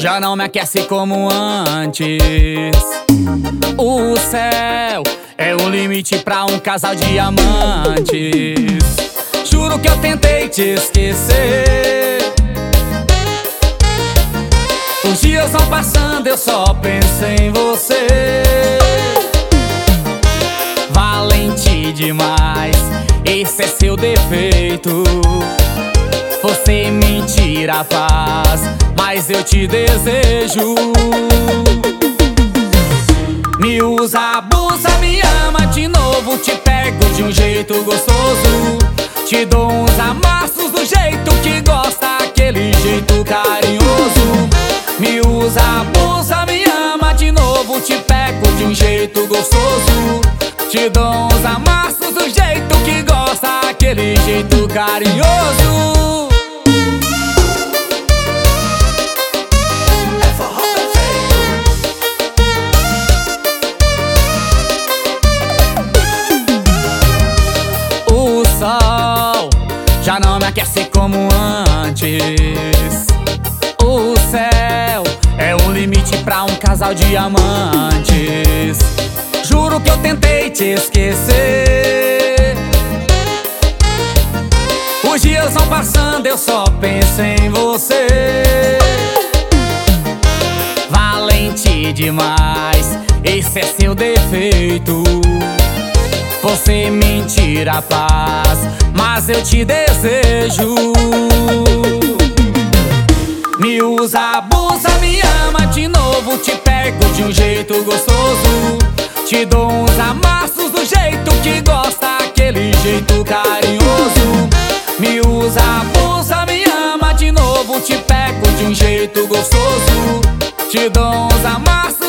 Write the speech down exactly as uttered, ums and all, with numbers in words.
já não me aquece como antes. O céu é o limite pra um casal de amantes. Juro que eu tentei te esquecer. Os dias vão passando, eu só penso em você. Valente demais, esse é seu defeito. Você me tira a paz, mas eu te desejo. Me usa, abusa, me ama de novo. Te pego de um jeito gostoso. Te dou uns amassos do jeito que gosta, aquele jeito carinhoso. Me usa, abusa, me ama de novo. Te pego de um jeito gostoso. Te dou uns amassos do jeito que gosta, aquele jeito carinhoso. O sol já não me aquece como antes. O céu é o limite pra um casal de amantes. Juro que eu tentei te esquecer. Os dias vão passando, eu só penso em você. Valente demais, esse é seu defeito. Você me tira a paz, mas eu te desejo. Me usa, abusa, me ama de novo. Te pego de um jeito gostoso. Te dou uns amassos do jeito que gosta, aquele jeito carinhoso. Me usa, abusa, me ama de novo. Te pego de um jeito gostoso. Te dou uns amassos